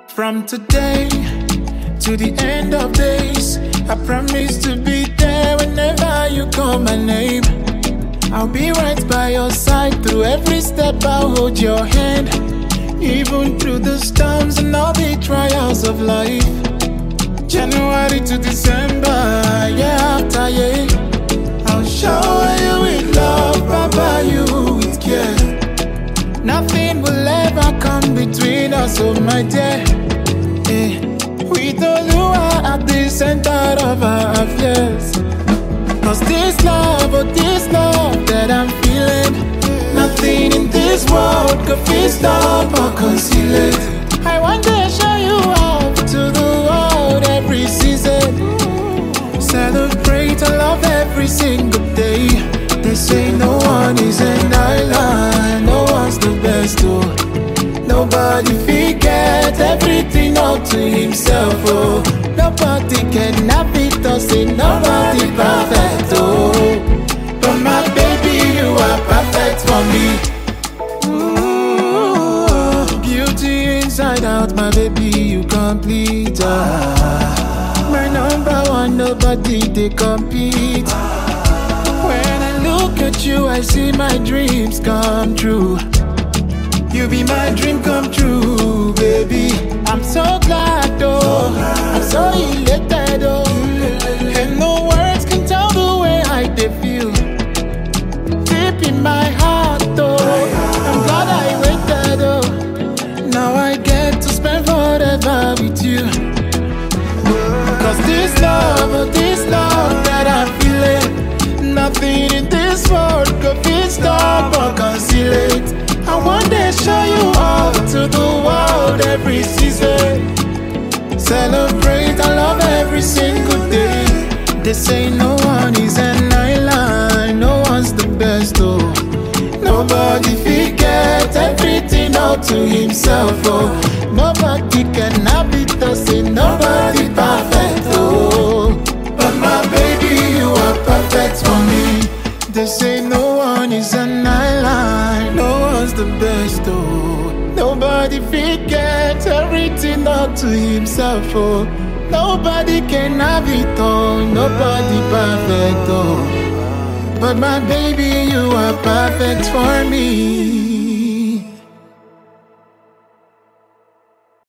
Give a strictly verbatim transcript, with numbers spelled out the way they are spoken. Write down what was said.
From today to the end of days, I promise to be there whenever you call my name. I'll be right by your side through every step. I'll hold your hand, even through the storms and all the trials of life. January to December, year after year, I'll shower you with love, pamper you with care. Nothing will ever come between us, oh my dear. Eh, with Oluwa at the center of our affairs. Cause this love, oh this love that I'm feeling, nothing in this world could fit, stop or conceal it. I want to show you off to the world every season. Celebrate and love every single day. They say no one is an island, no one's the best, oh. Nobody forget everything all to himself, oh. Nobody can have it or say nobody perfect, oh. But my baby, you are perfect for me. Ooh, beauty inside out, my baby, you complete, ah. My number one, nobody they compete. When I look at you, I see my dreams come true. You be my dream come true, baby. I'm so glad, oh. I'm so elated, oh. And no words can tell the way I dey feel. Deep in my heart, oh. I'm glad I waited, oh. Now I get to spend forever with you. Cause this love, oh, this love that I'm feeling, nothing in this world could fit, stop or conceal it. I want to show you all to the world every season. Celebrate and love every single day. They say no one is an island, no one's the best, oh. Nobody forget everything all to himself, oh. Nobody can have it or say nobody perfect, oh. But my baby, you are perfect for me. They say no one is an island, no one's the best, oh. Nobody forgets everything all to himself, oh. Nobody can have it all, nobody perfect, oh. But my baby, you are perfect for me.